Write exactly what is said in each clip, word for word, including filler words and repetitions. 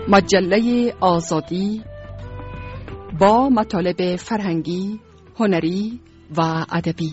مجله آزادی با مطالب فرهنگی، هنری و ادبی.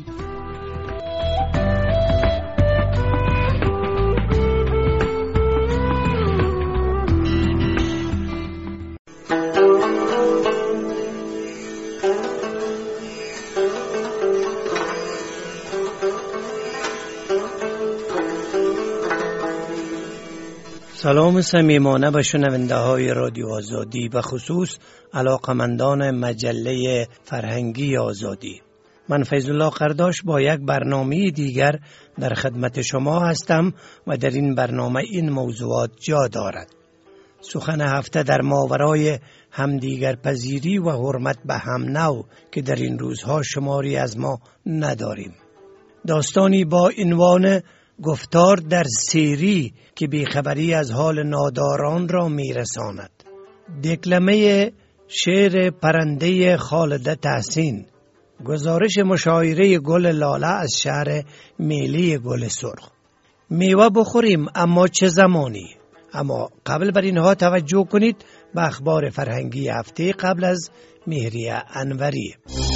سلام صمیمانه به شنونده های رادیو آزادی، به خصوص علاقمندان مجله فرهنگی آزادی. من فیض الله قرداش با یک برنامه دیگر در خدمت شما هستم و در این برنامه این موضوعات جا دارد. سخن هفته در ماورای همدیگر پذیری و حرمت به هم نو که در این روزها شماری از ما نداریم. داستانی با عنوان گفتار در سیری که بیخبری از حال ناداران را میرساند. دکلمه شعر پرنده خالده تحسین. گزارش مشاعره گل لاله از شهر میلی گل سرخ. میوه بخوریم اما چه زمانی؟ اما قبل بر اینها توجه کنید به اخبار فرهنگی هفته قبل از مهریه انوری.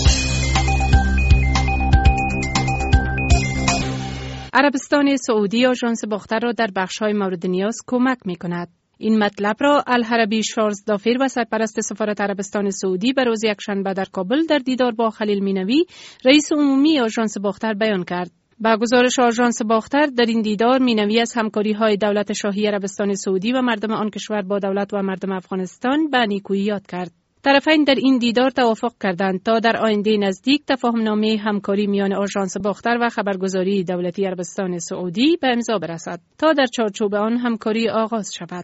عربستان سعودی آژانس باختر را در بخش‌های مورد نیاز کمک می‌کند. این مطلب را الحربی شارزدافر و سرپرست سفارت عربستان سعودی به روز یکشنبه در کابل در دیدار با خلیل مینوی، رئیس عمومی آژانس باختر بیان کرد. با گزارش آژانس باختر، در این دیدار مینوی از همکاری‌های دولت شاهی عربستان سعودی و مردم آن کشور با دولت و مردم افغانستان به نیکویی یاد کرد. طرفین در این دیدار توافق کردند تا در آینده نزدیک تفاهمنامه همکاری میان آژانس باختر و خبرگزاری دولتی عربستان سعودی به امضا برسد تا در چارچوب آن همکاری آغاز شود.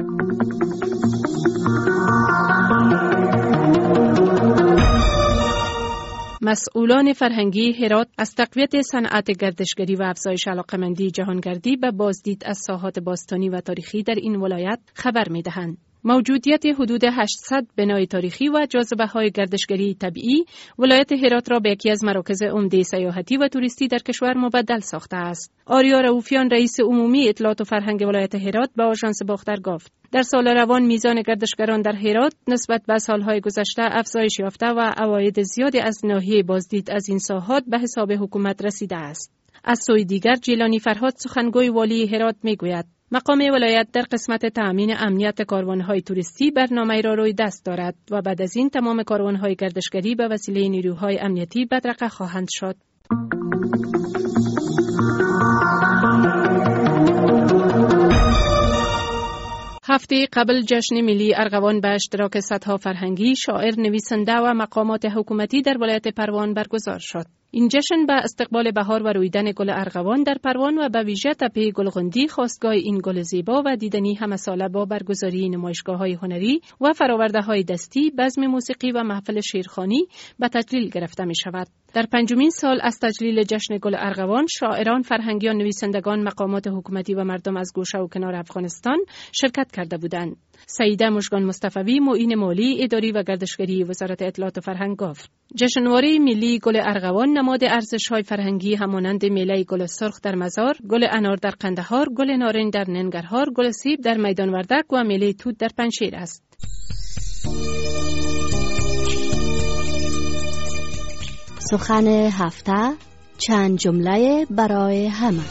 مسئولان فرهنگی هرات از تقویت صنعت گردشگری و افزایش علاقه‌مندی جهانگردی به بازدید از ساحات باستانی و تاریخی در این ولایت خبر می‌دهند. موجودیت حدود هشتصد بنای تاریخی و جاذبه‌های گردشگری طبیعی ولایت هرات را به یکی از مراکز عمده سیاحتی و توریستی در کشور مبدل ساخته است. آریا رؤوفیان، رئیس عمومی اطلاعات و فرهنگ ولایت هرات، به آژانس باختر گفت: در سال روان میزان گردشگران در هرات نسبت به سالهای گذشته افزایش یافته و عواید زیادی از ناحیه بازدید از این ساحات به حساب حکومت رسیده است. از سوی دیگر جیلانی فرهاد، سخنگوی والی هرات، میگوید مقام ولایت در قسمت تأمین امنیت کاروان‌های توریستی برنامه‌ای را روی دست دارد و بعد از این تمام کاروان‌های گردشگری به وسیله نیروهای امنیتی بدرقه خواهند شد. هفته قبل جشن ملی ارغوان به اشتراک صدها فرهنگی، شاعر، نویسنده و مقامات حکومتی در ولایت پروان برگزار شد. این جشن به استقبال بهار و رویدن گل ارغوان در پروان و به ویژه تپه گلغندی، خواستگاه این گل زیبا و دیدنی همساله با برگزاری نمایشگاه‌های هنری و فرآورده‌های دستی، بزم موسیقی و محفل شعرخوانی به تجلیل گرفته می شود. در پنجمین سال از تجلیل جشن گل ارغوان، شاعران، فرهنگیان، نویسندگان، مقامات حکومتی و مردم از گوشه و کنار افغانستان شرکت کرده بودند. سعیده مژگان مصطفی، معین مالی، اداری و گردشگری وزارت اطلاعات و فرهنگ گفت: جشنواره ملی گل ارغوان نماد ارزش‌های فرهنگی همانند میله گل سرخ در مزار، گل انار در قندهار، گل نارنج در ننگرهار، گل سیب در میدان وردک و میله توت در پنجشیر است. سخن هفته، چند جمله برای همه.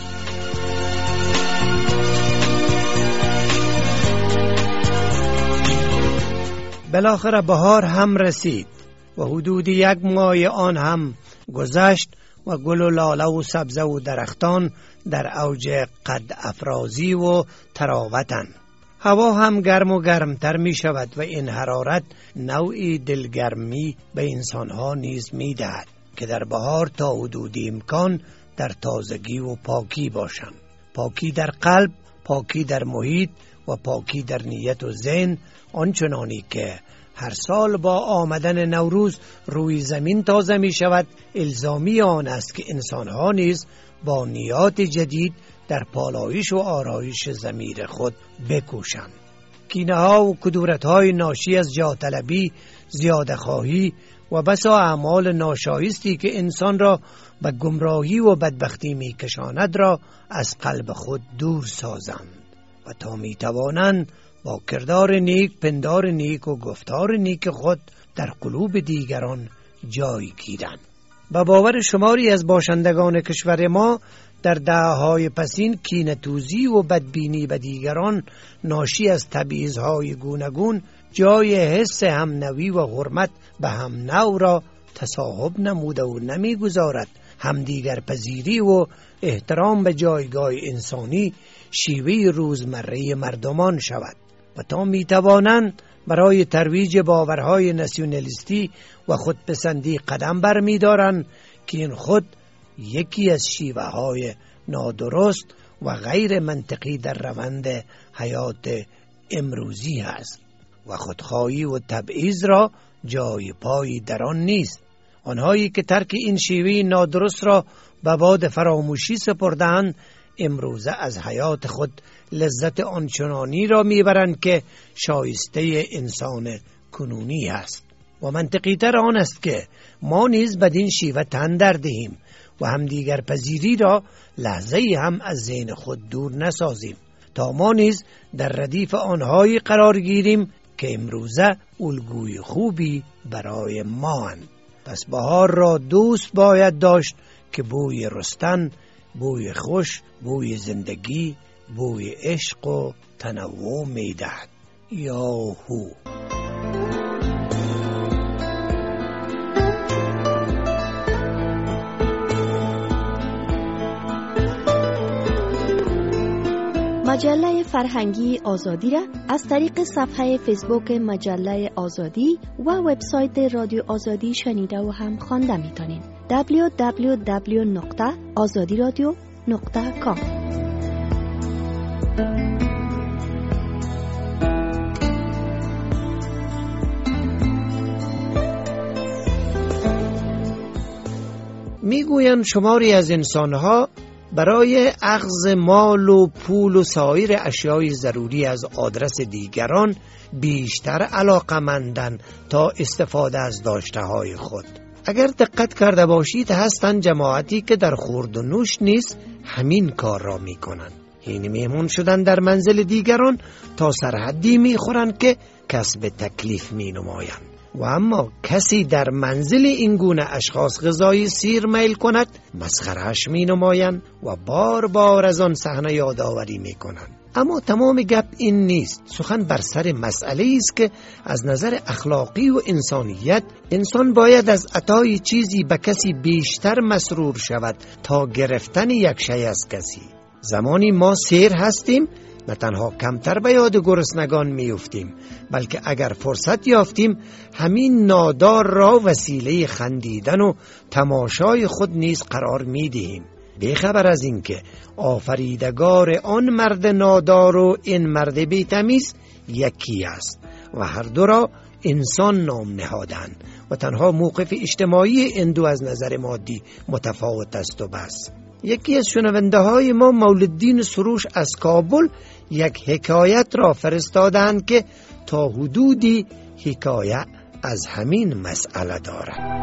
بالاخره بهار هم رسید و حدود یک ماه آن هم گذشت و گل و لاله و سبزه و درختان در اوج قد افرازی و تراوتند. هوا هم گرم و گرمتر می شود و این حرارت نوعی دلگرمی به انسانها نیز می دهد که در بهار تا حدود امکان در تازگی و پاکی باشند. پاکی در قلب، پاکی در محیط و پاکی در نیت و ذهن، آنچنانی که هر سال با آمدن نوروز روی زمین تازه می شود. الزامی آن است که انسانها نیز با نیات جدید در پالایش و آرایش ضمیر خود بکوشند. کینه ها و کدورت های ناشی از جاه‌طلبی، زیاده خواهی و بسا اعمال ناشایستی که انسان را به گمراهی و بدبختی می کشاند را از قلب خود دور سازند و تا می توانند با کردار نیک، پندار نیک و گفتار نیک خود در قلوب دیگران جای گیرند. به باور شماری از باشندگان کشور ما در دهه‌های پسین کینه‌توزی و بدبینی به دیگران ناشی از تبعیض‌های گوناگون جای حس همنوی و حرمت به هم نو را تصاحب نموده و نمیگذارد همدیگر پذیری و احترام به جایگاه انسانی شیوه روزمره مردمان شود و تا میتوانند برای ترویج باورهای ناسیونالیستی و خودپسندی قدم برمی‌دارند که این خود یکی از شیوه های نادرست و غیر منطقی در روند حیات امروزی است و خودخواهی و تبعیض را جای پای در آن نیست. آنهایی که ترک این شیوه نادرست را به باد فراموشی سپردند امروزه از حیات خود لذت آنچنانی را میبرند که شایسته انسان کنونی است و منطقی تر آن است که ما نیز بدین شیوه تن در دهیم و همدیگر پذیری را لحظه هم از ذهن خود دور نسازیم تا ما نیز در ردیف آنهایی قرار گیریم که امروزه الگوی خوبی برای ما اند. پس بهار را دوست باید داشت که بوی رستن، بوی خوش، بوی زندگی، بوی عشق و تنوع میدهد. یاهو. مجله فرهنگی آزادی را از طریق صفحه فیسبوک مجله آزادی و وبسایت رادیو آزادی شنیده و هم خوانده میتونید. دبلیو دبلیو دبلیو دات آزادی رادیو دات کام. میگویند شماری از انسانها برای اخذ مال و پول و سایر اشیای ضروری از آدرس دیگران بیشتر علاقمندند تا استفاده از داشته‌های خود. اگر دقت کرده باشید هستند جماعتی که در خورد و نوش نیز همین کار را میکنند. یعنی میمون شدن در منزل دیگران تا سرحدی میخورند که کسب تکلیف مینمایند. و اما کسی در منزل این گونه اشخاص غذای سیر میل کند مسخره‌اش مینمایند و بار بار از آن صحنه یادآوری میکنند. اما تمام گپ این نیست. سخن بر سر مسئله است که از نظر اخلاقی و انسانیت انسان باید از عطای چیزی به کسی بیشتر مسرور شود تا گرفتن یک شی از کسی. زمانی ما سیر هستیم نه تنها کمتر به یاد گرسنگان میافتیم بلکه اگر فرصت یافتیم همین نادار را وسیله خندیدن و تماشای خود نیز قرار میدهیم، بیخبر از اینکه آفریدگار آن مرد نادار و این مرد بی‌تمیز یکی است و هر دو را انسان نام نهادند و تنها موقف اجتماعی این دو از نظر مادی متفاوت است و بس. یکی از شنونده های ما مولدین سروش از کابل یک حکایت را فرستادند که تا حدودی حکایت از همین مسئله دارد.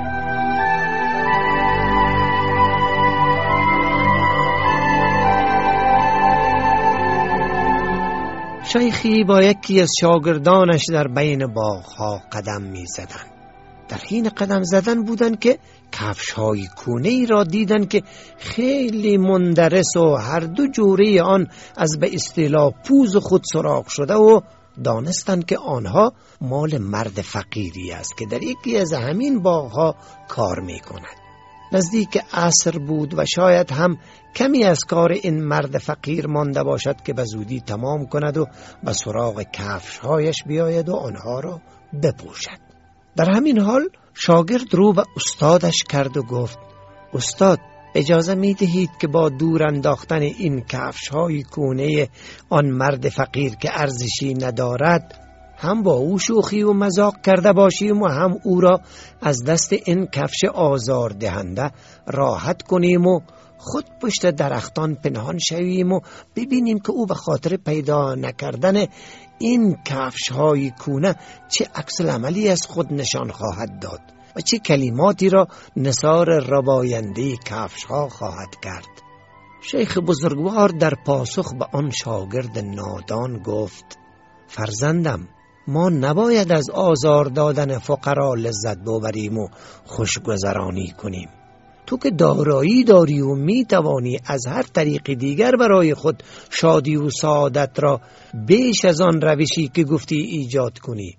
شیخی با یکی از شاگردانش در بین باغ‌ها قدم می زدن. در حین قدم زدن بودن که کفش‌های کونه‌ای را دیدن که خیلی مندرس و هر دو جوره آن از به اصطلاح پوز خود سراغ شده و دانستن که آنها مال مرد فقیری است که در یکی از همین باغ‌ها کار می‌کند. نزدیک عصر بود و شاید هم کمی از کار این مرد فقیر مانده باشد که به زودی تمام کند و به سراغ کفش‌هایش بیاید و آنها را بپوشد. در همین حال شاگرد رو به استادش کرد و گفت: استاد، اجازه می دهید که با دور انداختن این کفش های کونه آن مرد فقیر که ارزشی ندارد هم با او شوخی و مذاق کرده باشیم و هم او را از دست این کفش آزار دهنده راحت کنیم و خود پشت درختان پنهان شویم و ببینیم که او به خاطر پیدا نکردن این کفش های کونه چه عکس العملی از خود نشان خواهد داد و چه کلماتی را نثار رباینده کفش ها خواهد کرد. شیخ بزرگوار در پاسخ به آن شاگرد نادان گفت: فرزندم، ما نباید از آزار دادن فقرا لذت ببریم و خوشگذرانی کنیم. تو که دارایی داری و می توانی از هر طریق دیگر برای خود شادی و سعادت را بیش از آن روشی که گفتی ایجاد کنی.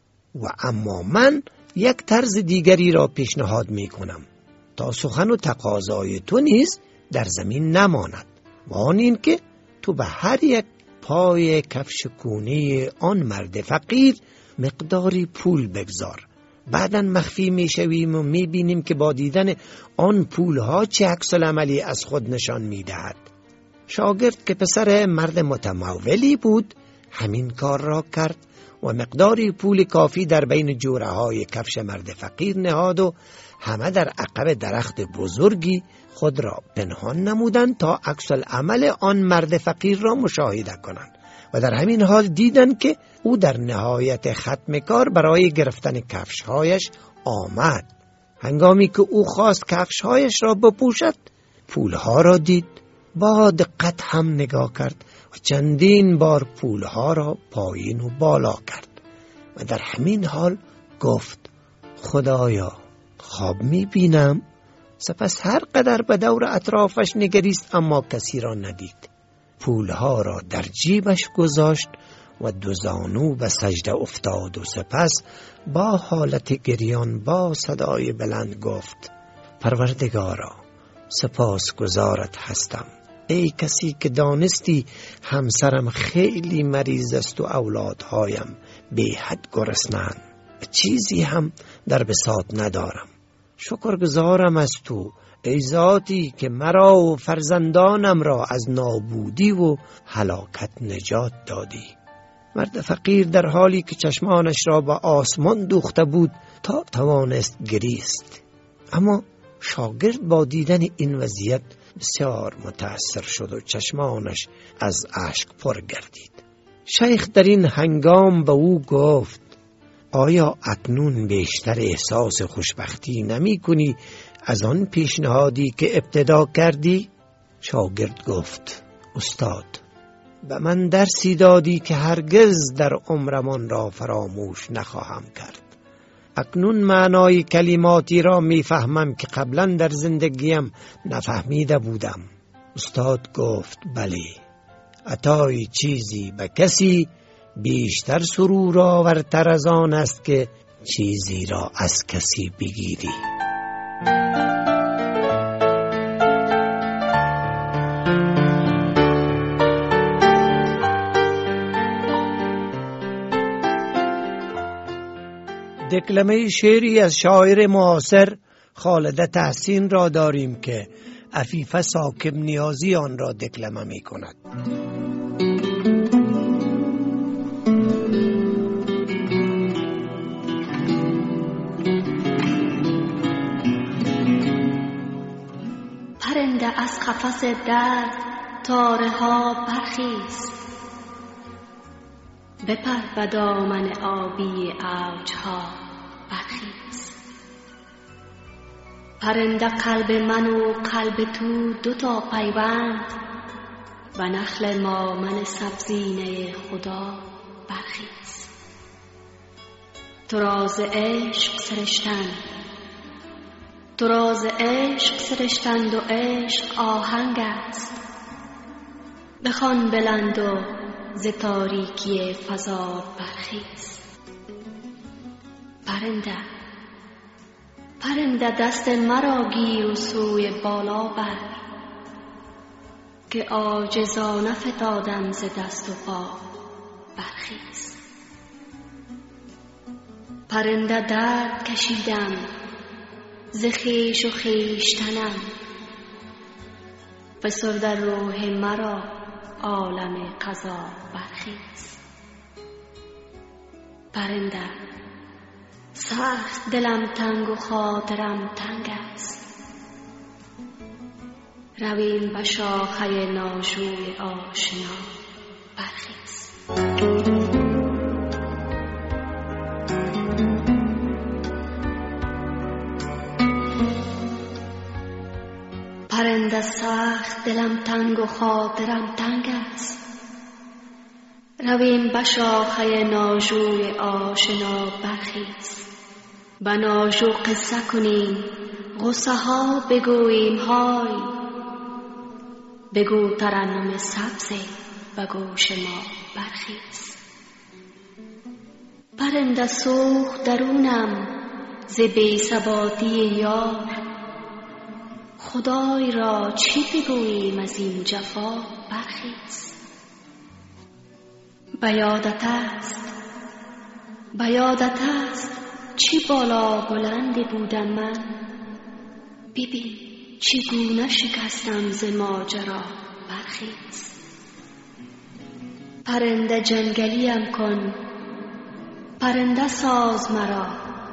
و اما من یک طرز دیگری را پیشنهاد می کنم تا سخن و تقاضای تو نیز در زمین نماند، و آن این که تو به هر یک پای کفش کونه آن مرد فقیر مقداری پول بگذار. بعداً مخفی می شویم و می بینیم که با دیدن آن پولها چه عکس العملی از خود نشان می دهد. شاگرد که پسر مرد متمولی بود همین کار را کرد و مقداری پول کافی در بین جوره های کفش مرد فقیر نهاد و همه در عقب درخت بزرگی خود را پنهان نمودند تا عکس العمل آن مرد فقیر را مشاهده کنند و در همین حال دیدند که او در نهایت ختم کار برای گرفتن کفشهایش آمد. هنگامی که او خواست کفشهایش را بپوشد پولها را دید، با دقت هم نگاه کرد و چندین بار پولها را پایین و بالا کرد و در همین حال گفت خدایا خواب می بینم. سپس هر قدر به دور اطرافش نگریست اما کسی را ندید. پولها را در جیبش گذاشت و دو زانو به سجده افتاد و سپس با حالت گریان با صدای بلند گفت پروردگارا سپاس گزارت هستم، ای کسی که دانستی همسرم خیلی مریض است و اولادهایم بی حد گرسنه‌اند و چیزی هم در بساط ندارم. شکرگزارم از تو ای ذاتی که مرا و فرزندانم را از نابودی و هلاکت نجات دادی. مرد فقیر در حالی که چشمانش را به آسمان دوخته بود تا توانست گریست، اما شاگرد با دیدن این وضعیت بسیار متأثر شد و چشمانش از اشک پر گردید. شیخ در این هنگام به او گفت آیا اکنون بیشتر احساس خوشبختی نمی کنی از آن پیشنهادی که ابتدا کردی؟ شاگرد گفت استاد، به من درسی دادی که هرگز در عمرمان را فراموش نخواهم کرد. اکنون معنای کلماتی را میفهمم که قبلا در زندگیم نفهمیده بودم. استاد گفت بله، عطای چیزی به کسی بیشتر سرور آورتر از آن است که چیزی را از کسی بگیری. دکلمه شعری از شاعر معاصر خالده تحسین را داریم که عفیفه ساکب نیازی آن را دکلمه می کند. پرنده از قفس درد تاره ها برخیز، بپر به دامن آبی اوجها برخیز. پرنده قلب من و قلب تو دوتا پیوند، و نخل مامن سبزینه خدا برخیز. تو راز عشق سرشتند، تو راز عشق سرشتند و عشق آهنگ است. بخوان بلند و ز تاریکی فضا برخیز. پرنده پرنده دست مرا گیر و سوی بالا بر، که عاجزانه فتادم ز دست و پا برخیز. پرنده درد کشیدم ز خویش و خویشتنم، فسرده روح مرا عالم قضا برخیز. پرنده سخت دلم تنگ و خاطرم تنگ است، رویم به شاخه ناجوی آشنا برخیز. پرنده سخت دلم تنگ و خاطرم تنگ است، رویم به شاخه ناژور آشنا برخیز، به ناژور قصه کنیم، غصه ها بگوییم های. بگو ترنم سبز به گوش ما برخیز. پرنده سوخت درونم ز بی ثباتی یار، خدای را چی بگوییم از این جفا برخیز. به یادت است، به یادت است چی بالا بلندی بودم من، ببین چگونه شکستم ز ماجرا برخیز. پرنده جنگلیم کن، پرنده ساز مرا،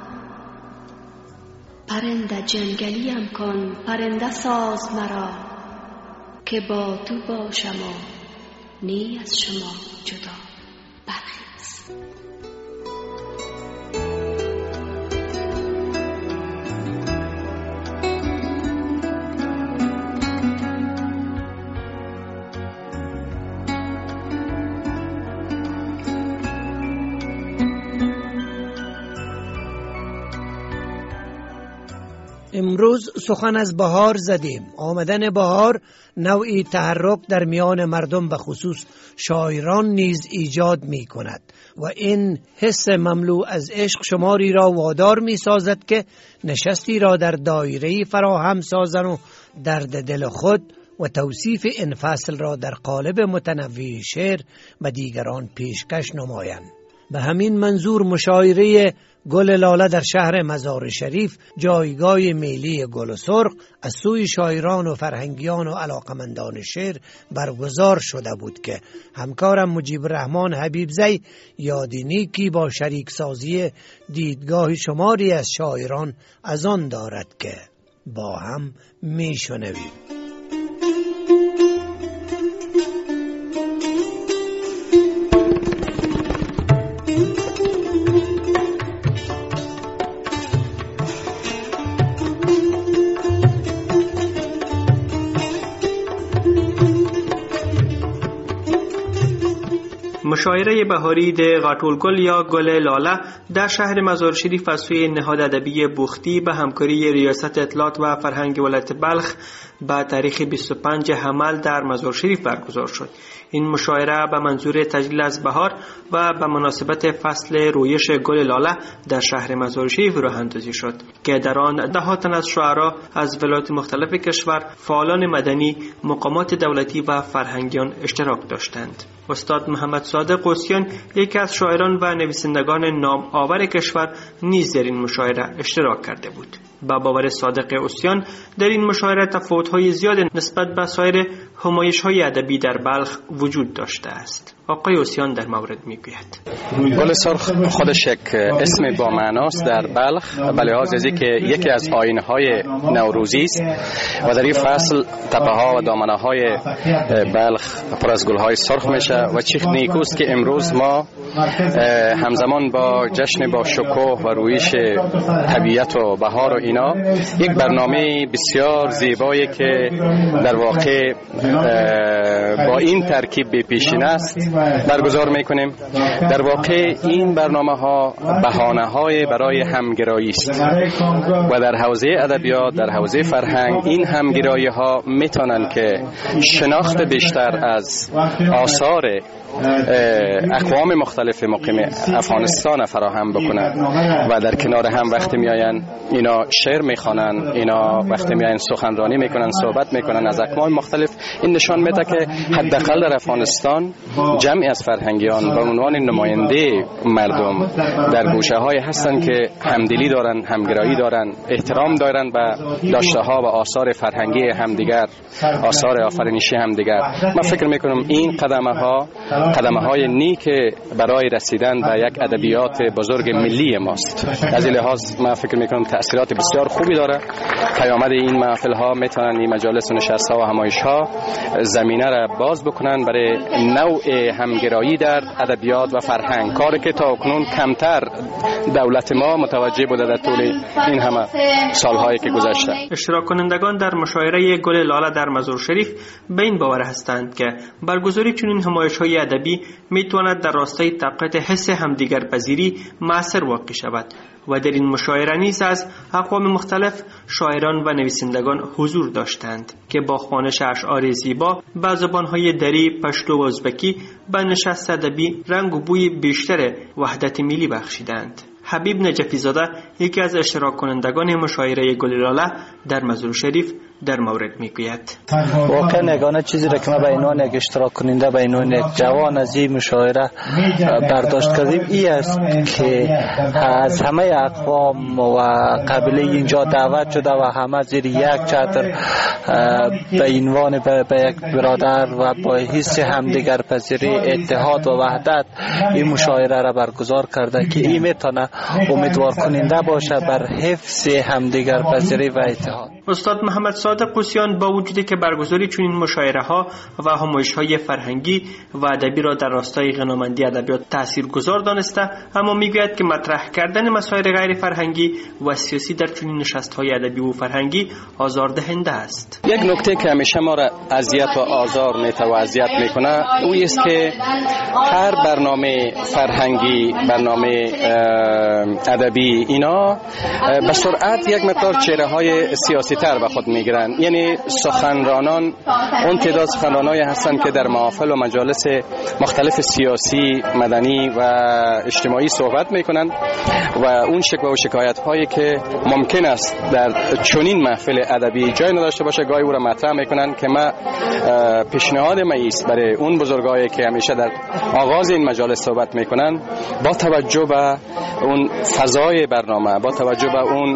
پرنده جنگلیم کن، پرنده ساز مرا، که با تو باشم و نی از شما جدا برخیز. امروز سخن از بهار زدیم. آمدن بهار نوعی تحرک در میان مردم به خصوص شاعران نیز ایجاد می کند و این حس مملو از عشق شماری را وادار می سازد که نشستی را در دایره‌ای فراهم سازند و درد دل خود و توصیف این فصل را در قالب متنوع شعر به دیگران پیشکش نمایند. به همین منظور مشاعره گل لاله در شهر مزار شریف، جایگاه ملی گل سرخ، از سوی شاعران و فرهنگیان و علاقمندان شعر برگزار شده بود که همکارم مجیب الرحمن حبیبزی یادی نیکی با شریک سازی دیدگاه شماری از شاعران از آن دارد که با هم می شنویم. مشاعره بهاری د غاټولګل یا گل لاله در شهر مزار شریف از سوی نهاد ادبی بوختی به همکاری ریاست اطلاعات و فرهنگ ولایت بلخ با تاریخ بیست و پنج حمل در مزار شریف برگزار شد. این مشاعره به منظور تجلیل از بهار و به مناسبت فصل رویش گل لاله در شهر مزار شریف راه اندازی شد که در آن ده تن از شاعران از ولایات مختلف کشور، فعالان مدنی، مقامات دولتی و فرهنگیان اشتراک داشتند. استاد محمد صادق اوسیان، یکی از شاعران و نویسندگان نام آور کشور، نیز در این مشاعره اشتراک کرده بود. با باور صادق اوسیان در این مشاعره تفاوت‌های زیاد نسبت به سایر همایش‌های ادبی در بلخ وجود داشته است. آقای اوسیان در مورد میگوید: گل سرخ خودش یک اسم با معناست در بلخ، به لحاظ از اینکه یکی از آیین‌های نوروزی است و در این فصل تپه‌ها و دامنه‌های بلخ پر از گل‌های سرخ میشه و چه نیکوست که امروز ما همزمان با جشن با شکوه و رویش طبیعت و بهار و اینا یک برنامه بسیار زیبایی که در واقع با این ترکیب به پیشین است برگزار میکنیم. در واقع این برنامه ها بهانه های برای همگرایی است و در حوزه ادبیات، در حوزه فرهنگ این همگرایی ها میتونن که شناخت بیشتر از آثار اقوام مختلف مقیم افغانستان فراهم بکنن و در کنار هم وقتی میاین اینا شعر میخوانن، اینا وقتی میاین سخنرانی میکنن، صحبت میکنن از اقوام مختلف، این نشان میده که حداقل در افغانستان جمعی از فرهنگیان به عنوان نماینده مردم در گوشه های هستن که همدلی دارن، همگرایی دارن، احترام دارن به داشته ها و آثار فرهنگی همدیگر، آثار آفرینشی همدیگر. من فکر میکنم این قدمه ها قدمه های نیک برای رسیدن به یک ادبیات بزرگ ملی ماست. از این لحاظ من فکر میکنم تأثیرات بسیار خوبی داره. پیامد این محفل ها میتونن این مجالس و نشست ها و همایش ها زمینه را باز بکنن برای نوع همگرایی در ادبیات و فرهنگ، کاری که تا کنون کمتر دولت ما متوجه بوده در طول این همه سالهایی که گذشته. اشتراک کنندگان در مشاعره گل لاله در مزار شریف به این باور هستند که برگزاری چنین نمایش‌های ادبی میتواند در راستای تقویت حس همدیگر پذیری مؤثر واقع شود و در این مشاعره نیز از اقوام مختلف شاعران و نویسندگان حضور داشتند که با خوانش اشعار زیبا به زبان‌های دری، پشتو و ازبکی به نشست ادبی رنگ و بوی بیشتر وحدت ملی بخشیدند. حبیب نجفی زاده یکی از اشتراک کنندگان مشاعره گل لاله در مزار شریف در مورد میگوید: واقعا یگانه چیزی را که ما به عنوان یک اشتراک کننده به عنوان یک جوان از این مشاعره برداشت کردیم این است که از همه اقوام و قبیله اینجا دعوت شده و همه زیر یک چتر به عنوان به یک برادر و با حس همدیگر پذیری، اتحاد و وحدت این مشاعره را برگزار کرده که این میتونه امیدوار کننده باشه بر حفظ همدیگر پذیری و اتحاد. استاد محمد صادق قوسیان با وجودی که برگزاری چنین مشاعره ها و همایش های فرهنگی و ادبی را در راستای غنامندی ادبیات تاثیرگذار دانسته، اما میگوید که مطرح کردن مسائل غیر فرهنگی و سیاسی در چنین نشست های ادبی و فرهنگی آزاردهنده است. یک نکته که همیشه ما را اذیت و آزار میته و اذیت میکنه او است که هر برنامه فرهنگی، برنامه ادبی اینا به سرعت یک مقدار چهره های سیاسی تر به خود میگیرن. یعنی سخنرانان اون تعداد سخنرانایی هستند که در محافل و مجالس مختلف سیاسی، مدنی و اجتماعی صحبت میکنند و اون شکوه و شکایت هایی که ممکن است در چنین محفل ادبی جای نداشته باشه گاهی او را مطرح میکنند که ما پیشنهاد ما است برای اون بزرگایی که همیشه در آغاز این مجالس صحبت میکنند با توجه به اون فضای برنامه، با توجه به اون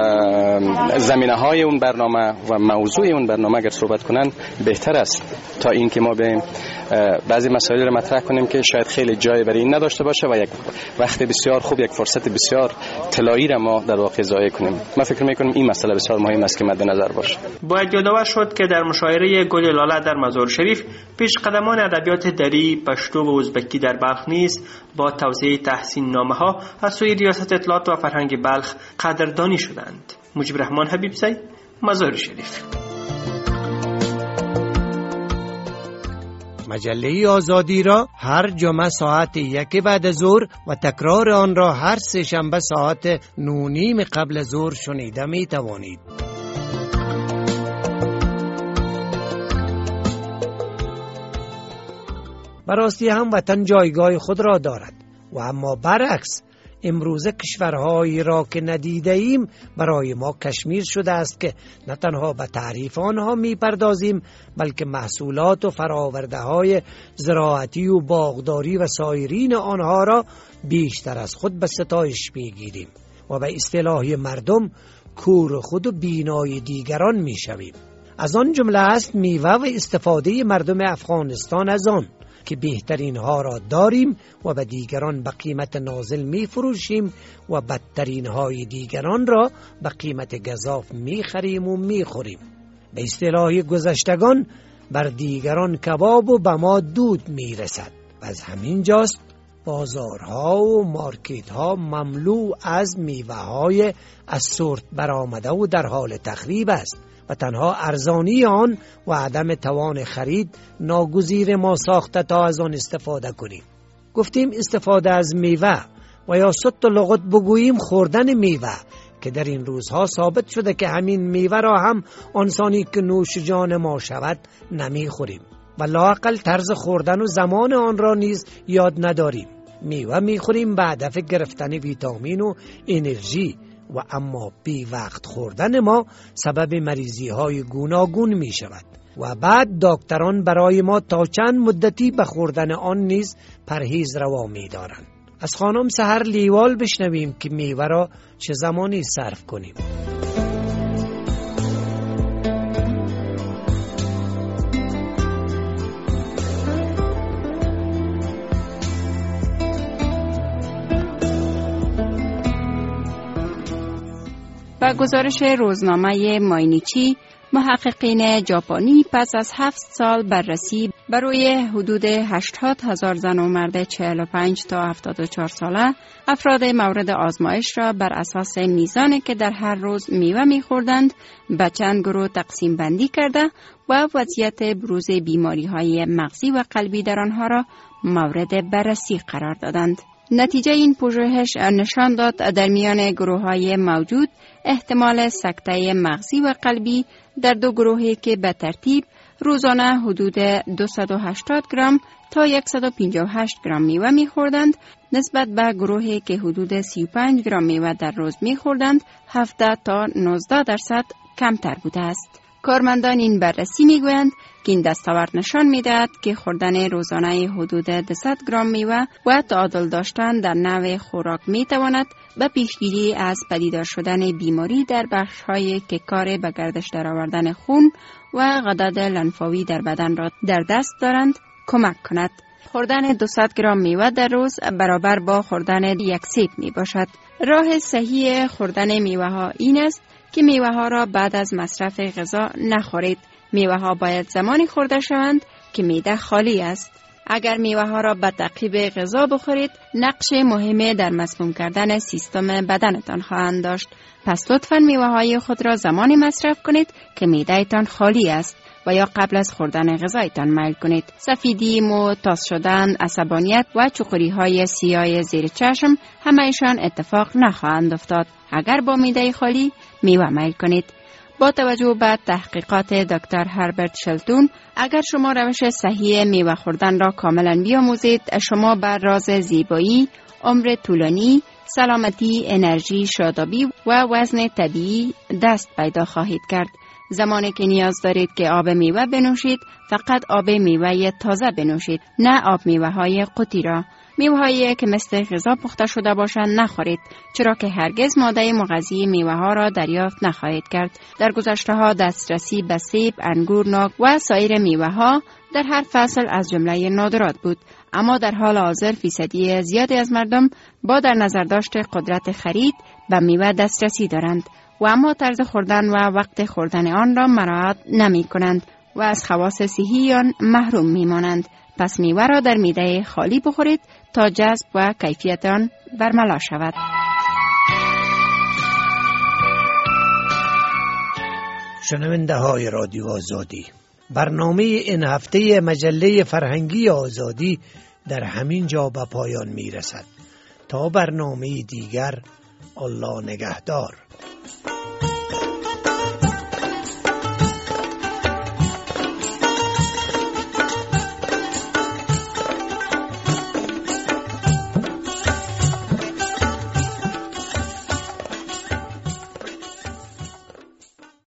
زمینه های اون برنامه و موضوع اون برنامه اگر صحبت کنن بهتر است تا این که ما به بعضی مسائل رو مطرح کنیم که شاید خیلی جای برای این نداشته باشه و یک وقت بسیار خوب، یک فرصت بسیار طلایی را ما در واقع ضایع کنیم. من فکر میکنم این مسئله بسیار مهم است که مد نظر باشه. باید یادآور شد که در مشاعره گل لاله در مزار شریف پیش قدمان ادبیات دری، پشتو و ازبکی در بلخ نیز با توزیع تحسین نامه ها از سوی ریاست اطلاعات و فرهنگ بلخ قدردانی شدند. مجیب رحمان حبیبزی، مزار شریف. مجله آزادی را هر جمعه ساعت یک بعد از ظهر و تکرار آن را هر سه شنبه ساعت نه نیم قبل از ظهر شنیده می توانید. براستی هم وطن جایگاه خود را دارد و اما برعکس امروزه کشورهایی را که ندیده ایم برای ما کشمیر شده است که نه تنها به تعریف آنها می پردازیم بلکه محصولات و فراورده های زراعتی و باغداری و سایرین آنها را بیشتر از خود به ستایش می گیریم و به اصطلاح مردم کور خود و بینای دیگران می شویم. از آن جمله است میوه و استفاده مردم افغانستان از آن که بهترین ها را داریم و به دیگران به قیمت نازل می فروشیم و بدترین های دیگران را به قیمت گزاف می خریم و می خوریم. به اصطلاح گذشتگان بر دیگران کباب و به ما دود می رسد و از همین جاست بازارها و مارکت ها مملو از میوه های از سورت برآمده و در حال تخریب است و تنها ارزانی آن و عدم توان خرید ناگزیر ما ساخته تا از آن استفاده کنیم. گفتیم استفاده از میوه و یا ست لغت بگوییم خوردن میوه که در این روزها ثابت شده که همین میوه را هم آنسانی که نوش جان ما شود نمی خوریم و لااقل طرز خوردن و زمان آن را نیز یاد نداریم. میوه می خوریم به هدف گرفتن ویتامین و انرژی و اما بی وقت خوردن ما سبب مریضی های گوناگون می شود و بعد دکتران برای ما تا چند مدتی به خوردن آن نیز پرهیز روا می دارند. از خانم سحر لیوال بشنویم که میوه را چه زمانی صرف کنیم. با گزارش روزنامه ماینیچی، محققین ژاپنی پس از هفت سال بررسی برای حدود هشتاد هزار زن و مرد چهل و پنج تا هفتاد و چهار ساله افراد مورد آزمایش را بر اساس میزانی که در هر روز میوه میخوردند به چند گروه تقسیم بندی کرده و وضعیت بروز بیماری های مغزی و قلبی در آنها را مورد بررسی قرار دادند. نتیجه این پژوهش نشان داد در میان گروه های موجود احتمال سکته مغزی و قلبی در دو گروهی که به ترتیب روزانه حدود دویست و هشتاد گرم تا صد و پنجاه و هشت گرم میوه می‌خوردند نسبت به گروهی که حدود سی و پنج گرم میوه در روز می‌خوردند هفده تا نوزده درصد کمتر بوده است. کارمندان این بررسی می‌گویند که این دستاورد نشان می‌دهد که خوردن روزانه حدود دویست گرم میوه و تعادل داشتن در نوع خوراک می‌تواند به پیشگیری از پدیدار شدن بیماری در بخش‌هایی که کار به گردش درآوردن خون و غدد لنفاوی در بدن را در دست دارند کمک کند. خوردن دویست گرم میوه در روز برابر با خوردن یک سیب می باشد. راه صحیح خوردن میوه ها این است که میوه ها را بعد از مصرف غذا نخورید. میوه ها باید زمانی خورده شوند که معده خالی است. اگر میوه ها را به تعقیب غذا بخورید، نقش مهمی در مسموم کردن سیستم بدنتان خواهند داشت. پس لطفاً میوه های خود را زمانی مصرف کنید که معده تان خالی است و یا قبل از خوردن غذایتان میل کنید. سفیدی، مو، تاس شدن، عصبانیت و چقوری های سیاه زیر چشم همه‌شان اتفاق نخواهند افتاد اگر با معده خالی میوه میل کنید. با توجه به تحقیقات دکتر هربرت شلتون، اگر شما روش صحیح میوه خوردن را کاملا بیاموزید، شما بر راز زیبایی، عمر طولانی، سلامتی، انرژی، شادابی و وزن طبیعی دست پیدا خواهید کرد. زمانی که نیاز دارید که آب میوه بنوشید، فقط آب میوه تازه بنوشید، نه آب میوه های قطی را. میوه هایی که مثل غذا پخته شده باشند نخورید، چرا که هرگز ماده مغذی میوه ها را دریافت نخواهید کرد. در گذشته ها دسترسی به سیب، انگور، ناک و سایر میوه ها در هر فصل از جمله نادرات بود، اما در حال حاضر فیصدی زیادی از مردم با در نظر داشت قدرت خرید به میوه دسترسی دارند و اما طرز خوردن و وقت خوردن آن را مراعات نمی کنند و از خواص صحی آن محروم می مانند. پس میوه را در معده خالی بخورید تا جذب و کیفیت آن برملا شود. شنونده های رادیو آزادی، برنامه این هفته مجله فرهنگی آزادی در همین جا به پایان می رسد. تا برنامه دیگر، الله نگهدار.